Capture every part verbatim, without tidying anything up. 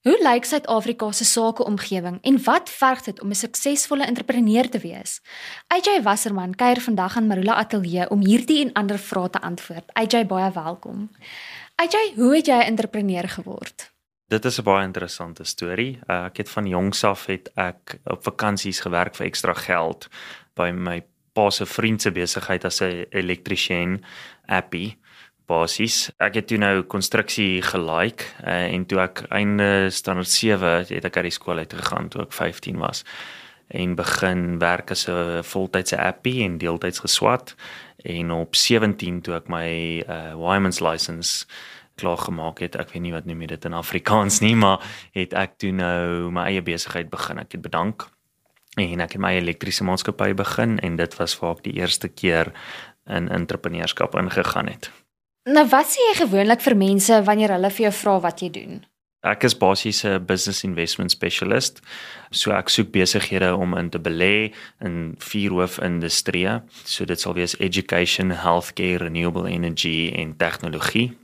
Hoe lyk Suid-Afrika se sakeomgewing en wat verg dit om 'n suksesvolle entrepreneur te wees? A J Wasserman kuier vandag aan Marula Ateljee om hierdie en ander vrae te antwoord. A J, baie welkom. A J, hoe het jy 'n entrepreneur geword? Dit is 'n baie interessante storie. Uh, ek het van jongs af het ek op vakansies gewerk vir ekstra geld by my pa se vriend se besigheid as 'n elektriesien, Appie. Basis. Ek het toe nou konstruksie gelike uh, en toe ek einde standaard sewe het ek uit die skool uit gegaan toe ek vyftien was en begin werk as 'n voltydse appie en deeltyds geswat en op sewentien toe ek my uh, Wyman's license klaar gemaak het, ek weet nie wat noem jy dit in Afrikaans nie, maar het ek toe nou my eie besigheid begin. Ek het bedank en ek het my elektriese maatskappy begin en dit was waar ek die eerste keer in entrepreneurskap ingegaan het. Nou, wat sê jy gewoonlik vir mense wanneer hulle vir jou vra wat jy doen? Ek is basies 'n business investment specialist. So ek soek besighede om in te belê in vier hoofindustrie. So dit sal wees education, healthcare, renewable energy en tegnologie.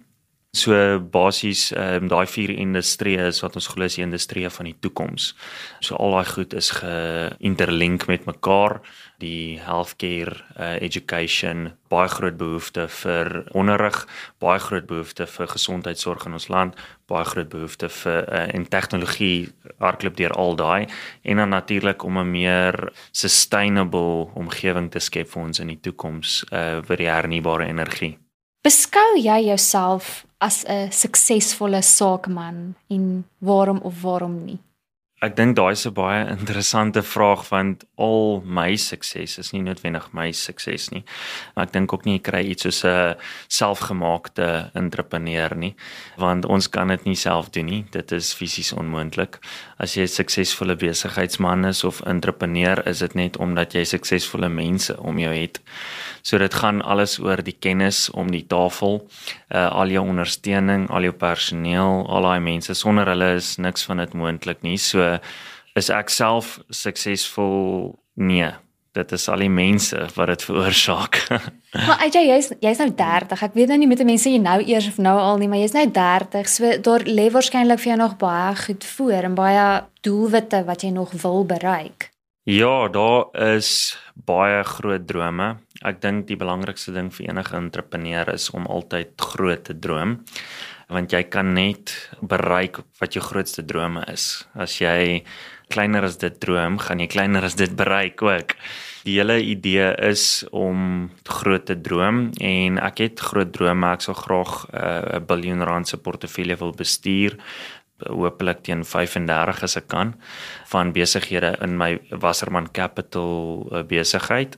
So basies um, daai vier industrieë is wat ons glo is die industrie van die toekoms. So al daai goed is ge-interlink met mekaar. Die healthcare, uh, education, baie groot behoefte vir onderrig, baie groot behoefte vir gesondheidsorg in ons land, baie groot behoefte vir uh, en tegnologie hardloop deur al daai en dan natuurlik om 'n meer sustainable omgewing te skep vir ons in die toekoms uh, vir die hernubare energie. Beskou jy jouself as 'n suksesvolle sakeman en waarom of waarom nie? Ek dink daai is 'n baie interessante vraag want al my sukses is nie noodwendig my sukses nie. Maar ek dink ook nie jy kry iets soos 'n selfgemaakte entrepreneur nie, want ons kan dit nie self doen nie. Dit is fisies onmoontlik. As jy 'n suksesvolle besigheidsman is of entrepreneur, is dit net omdat jy suksesvolle mense om jou het. So dit gaan alles oor die kennis om die tafel, uh, al jou ondersteuning, al jou personeel, al daai mense. Sonder hulle is niks van dit moontlik nie. So is ek self suksesvol? Nee, dit is al die mense wat dit veroorsaak. Maar A J, jy's jy's nou dertig. Ek weet nou nie met die mense jy nou eers of nou al nie, maar jy's nou dertig. So daar lê waarskynlik vir jou nog baie goed voor en baie doelwitte wat jy nog wil bereik. Ja, daar is baie groot drome. Ek dink die belangrikste ding vir enige entrepreneur is om altyd groot te droom, want jy kan net bereik wat jou grootste drome is. As jy kleiner as dit droom, gaan jy kleiner as dit bereik ook. Die hele idee is om groot te droom en ek het groot drome. Ek sal graag 'n uh, biljoen rand se portefeulje wil bestuur, hopelik teen vyf en dertig as ek kan, van besighede in my Wasserman Capital besigheid.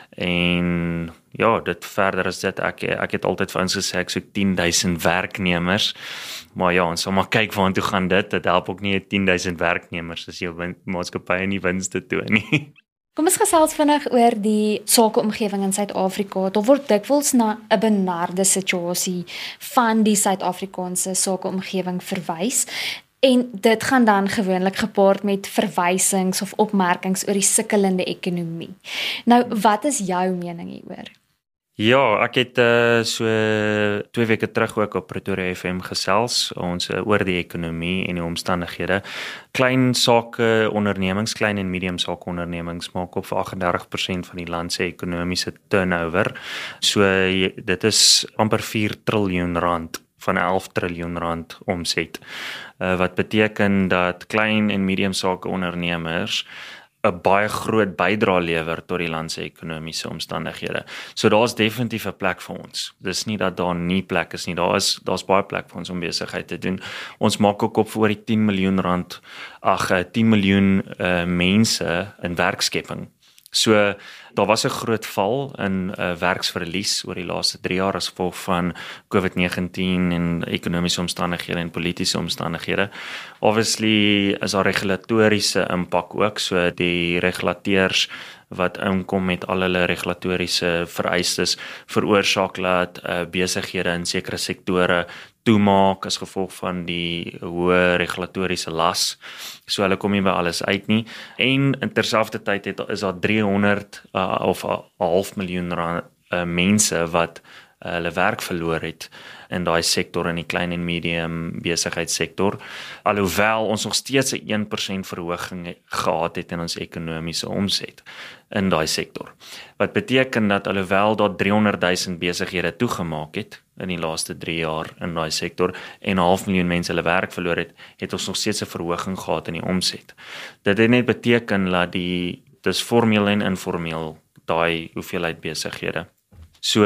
En ja, dit verder is dit, ek, ek het altyd vir ons gesê, ek soek tien duisend werknemers, maar ja, ons sal maar kyk waantoe gaan dit, dit help ook nie tien duisend werknemers as jou maatskappy nie winste toon nie. Kom ons gesels vinnig oor die sakeomgewing in Suid-Afrika. Daar word dikwels na 'n benarde situasie van die Suid-Afrikaanse sakeomgewing verwys. En dit gaan dan gewoonlik gepaard met verwysings of opmerkings oor die sukkelende ekonomie. Nou, wat is jou mening hieroor? Ja, ek het uh, so twee weke terug ook op Pretoria F M gesels, ons uh, oor die ekonomie en die omstandighede. Klein sake ondernemings, klein en medium sake ondernemings maak op vir agt en dertig persent van die land se ekonomiese turnover. So dit is amper vier triljoen rand van elf triljoen rand omset. Uh, wat beteken dat klein en medium sake ondernemers 'n baie groot bydrae lewer tot die land se ekonomiese omstandighede. So daar's definitief 'n plek vir ons. Dis nie dat daar nie plek is nie. Daar is daar's baie plek vir ons om besigheid te doen. Ons maak ook op vir oor die tien miljoen rand, ag tien miljoen uh, mense in werkskepping. So daar was 'n groot val in uh, werksverlies oor die laaste drie jaar as gevolg van COVID negentien en ekonomiese omstandighede en politiese omstandighede. Obviously is daar regulatoriese impak ook, so die regulateurs wat inkom met al hulle regulatoriese vereistes veroorsaak dat uh, besighede in sekere sektore toemaak as gevolg van die hoë regulatoriese las. So hulle kom nie by alles uit nie. En terselfdertyd het is daar driehonderd uh, of 'n half miljoen rand, uh, mense wat uh, hulle werk verloor het in daai sektor, in die klein en medium besigheidssektor, alhoewel ons nog steeds 'n een persent verhoging gehad het in ons ekonomiese omset in daai sektor. Wat beteken dat alhoewel daar driehonderd duisend besighede toegemaak het in die laaste drie jaar in daai sektor en 'n half miljoen mense hulle werk verloor het, het ons nog steeds 'n verhoging gehad in die omset. Dit het net beteken dat die dis formeel en informeel daai hoeveelheid besighede. So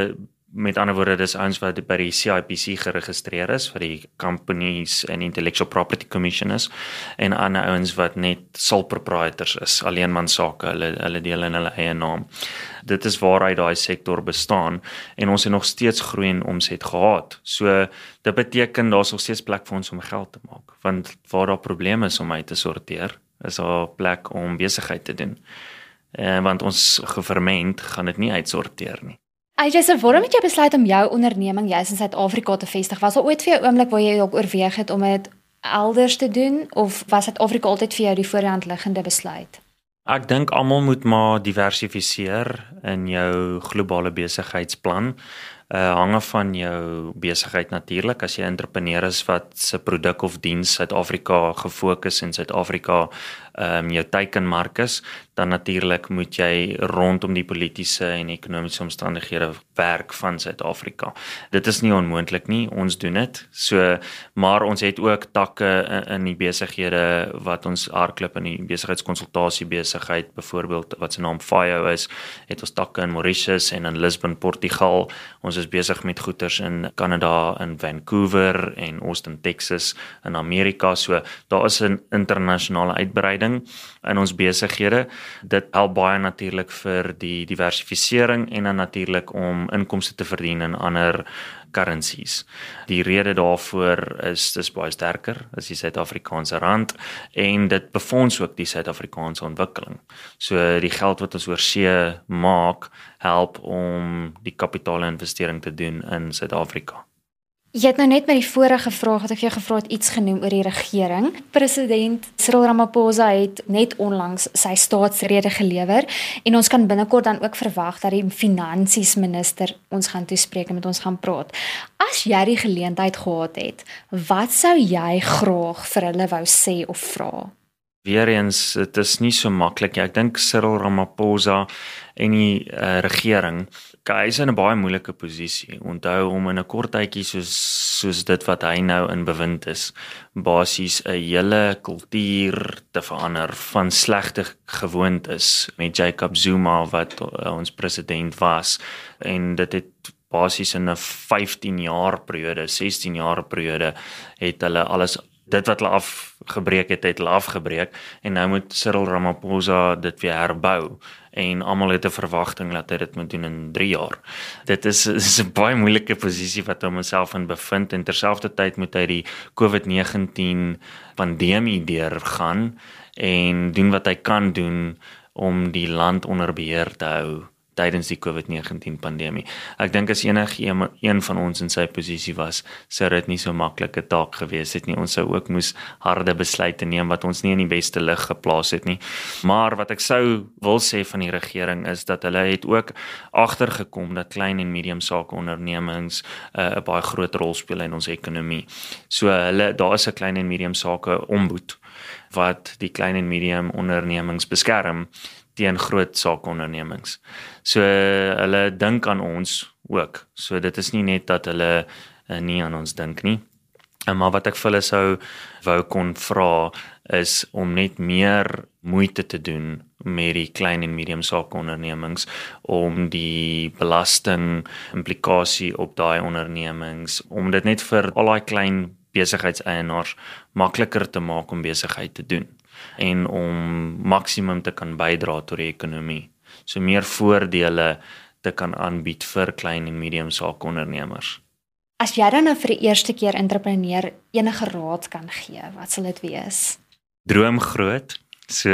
met ander woorde, dis ouens wat by die C I P C geregistreer is, vir die Companies and Intellectual Property Commission is, en ander ouens wat net sole proprietors is, alleenmansake, hulle hulle deel in hulle eie naam. Dit is waaruit daai sektor bestaan en ons het nog steeds groei en omset gehad. So dit beteken daar's nog steeds plek vir ons om geld te maak, want waar daar probleme is om uit te sorteer, is daar plek om besigheid te doen. Uh, want ons gouvernement gaan dit nie uitsorteer nie. A J, so waarom het jy besluit om jou onderneming juist in Suid-Afrika te vestig? Was daar ooit vir jou 'n oomblik waar jy dalk oorweeg het om dit elders te doen, of was Suid-Afrika altyd vir jou die voor die hand liggende besluit? Ek dink almal moet maar diversifiseer in jou globale besigheidsplan. Uh, hange van jou besigheid natuurlik. As jy 'n entrepreneur is wat se produk of diens Suid-Afrika gefokus en Suid-Afrika um, jou teikenmark is, dan natuurlik moet jy rondom die politiese en ekonomiese omstandighede werk van Suid-Afrika. Dit is nie onmoontlik nie, ons doen dit. So, maar ons het ook takke in, in die besighede wat ons hardloop in die besigheidskonsultasie besigheid, byvoorbeeld wat se naam FIO is, het ons takke in Mauritius en in Lisbon, Portugal. Ons is besig met goeders in Kanada, in Vancouver en Austin, Texas, in Amerika. So daar is 'n internasionale uitbreiding in ons besighede. Dit help baie natuurlik vir die diversifisering en dan natuurlik om inkomste te verdien in ander currencies. Die rede daarvoor is dis baie sterker as die Suid-Afrikaanse rand en dit befonds ook die Suid-Afrikaanse ontwikkeling. So die geld wat ons oor see maak, help om die kapitaalinvestering te doen in Suid-Afrika. Jy het nou net met die vorige vraag wat ek vir jou gevra het iets genoem oor die regering. President Cyril Ramaphosa het net onlangs sy staatsrede gelewer en ons kan binnekort dan ook verwag dat die finansies minister ons gaan toespreek en met ons gaan praat. As jy die geleentheid gehad het, wat sou jy graag vir hulle wou sê of vra? Weereens, dit is nie so maklik. Ek dink Cyril Ramaphosa en die uh, regering, hy is in 'n baie moeilike posisie. Onthou om in 'n kort tydjie soos soos dit wat hy nou in bewind is, basies 'n hele kultuur te verander van slegte gewoontes met Jacob Zuma wat uh, ons president was, en dit het basies in 'n vyftien jaar periode, sestien jaar periode het hulle alles dit wat hulle afgebreek het, het hulle afgebreek en nou moet Cyril Ramaphosa dit weer herbou en almal het 'n verwagting dat hy dit moet doen in drie jaar. Dit is, is 'n baie moeilike posisie wat hy homself in bevind en terselfdertyd moet hy die COVID negentien pandemie deurgaan en doen wat hy kan doen om die land onder beheer te hou tydens die COVID negentien pandemie. Ek dink as enig een, een van ons in sy posisie was, sou dit nie so maklike taak gewees het nie. Ons sou ook moes harde besluite neem wat ons nie in die beste lig geplaas het nie. Maar wat ek sou wil sê van die regering is dat hulle het ook agtergekom dat klein en medium sake ondernemings 'n uh, baie groot rol speel in ons ekonomie. So hulle daar is 'n klein en medium sake ombud wat die klein en medium ondernemings beskerm teen groot sakeondernemings. So hulle dink aan ons ook. So dit is nie net dat hulle uh, nie aan ons dink nie. Maar wat ek vir hulle sou wou kon vra is om net meer moeite te doen met die klein en medium sakeondernemings om die belasting implikasie op daai ondernemings, om dit net vir al daai klein besigheidseienaars makliker te maak om besigheid te doen en om maksimum te kan bydra tot die ekonomie. So meer voordele te kan aanbied vir klein en medium sakeondernemers. As jy dan nou vir die eerste keer entrepreneur enige raad kan gee, wat sal dit wees? Droom groot, so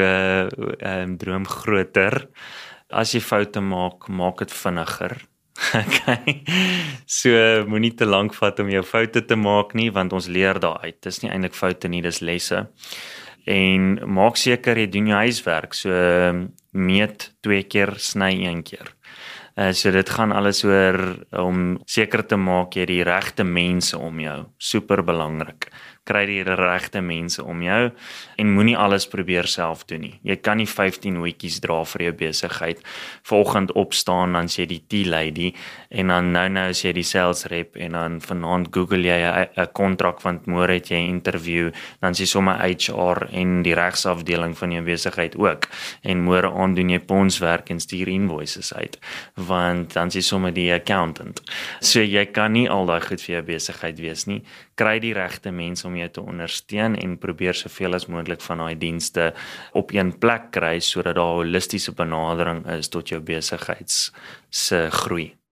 um, droom groter. As jy foute maak, maak dit vinniger. Okay. So moenie te lank vat om jou foute te maak nie, want ons leer daaruit. Dis nie eintlik foute nie, dis lesse. En maak seker jy doen jou huiswerk, so meet twee keer, sny een keer. Uh, so dit gaan alles oor om seker te maak jy die regte mense om jou, super belangrik. Kry die regte mense om jou en moenie alles probeer self doen nie. Jy kan nie vyftien wikkies dra vir jou besigheid. Vanoggend opstaan dan sê die tea lady en dan nou nou sê die sales rep en dan vanaand Google jy 'n kontrak want môre het jy 'n interview, dan sê sommer H R en die regsafdeling van jou besigheid ook. En môre aand doen jy ponswerk en stuur invoices uit, want dan sê sommer die accountant. So jy kan nie al daai goed vir jou besigheid wees nie. Kry die regte mense om jou te ondersteun en probeer soveel as moontlik van daai dienste op een plek kry sodat daar 'n holistiese benadering is tot jou besigheids se groei.